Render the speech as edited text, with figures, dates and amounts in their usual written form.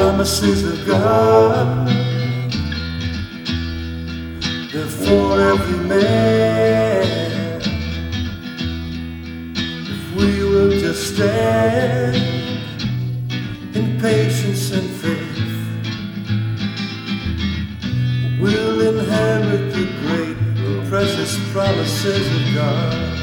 promises of God, they're for every man. If we will just stand in patience and faith, we'll inherit the great and precious promises of God.